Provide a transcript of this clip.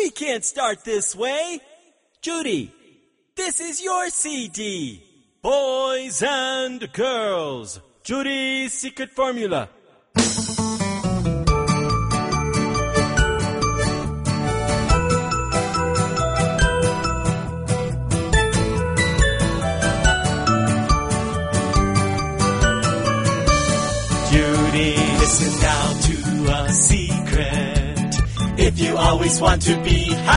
We can't start this way. Judy, this is your CD. Boys and girls, Judy's Secret Formula. Judy, listen now to a secret. If you always want to be